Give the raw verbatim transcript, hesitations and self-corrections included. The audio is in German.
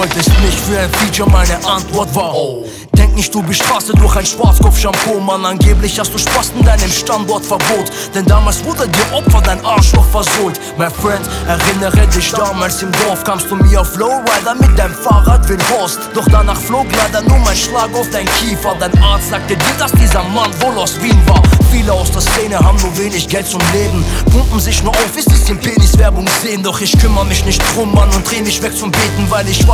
wolltest nicht für ein Feature, meine Antwort war oh. Denk nicht, du bist Straße durch ein Schwarzkopf-Shampoo, Mann, angeblich hast du Spaß in deinem Standortverbot. Denn damals wurde dir Opfer dein Arschloch versohlt. My friend, erinnere dich, damals im Dorf kamst du mir auf Lowrider mit deinem Fahrrad wie ein Horst. Doch danach flog leider nur mein Schlag auf dein Kiefer. Dein Arzt sagte dir, dass dieser Mann wohl aus Wien war. Viele aus der Szene haben nur wenig Geld zum Leben, pumpen sich nur auf, bis sie den Penis-Werbung sehen. Doch ich kümmere mich nicht drum, Mann, und dreh mich weg zum Beten, weil ich weiß,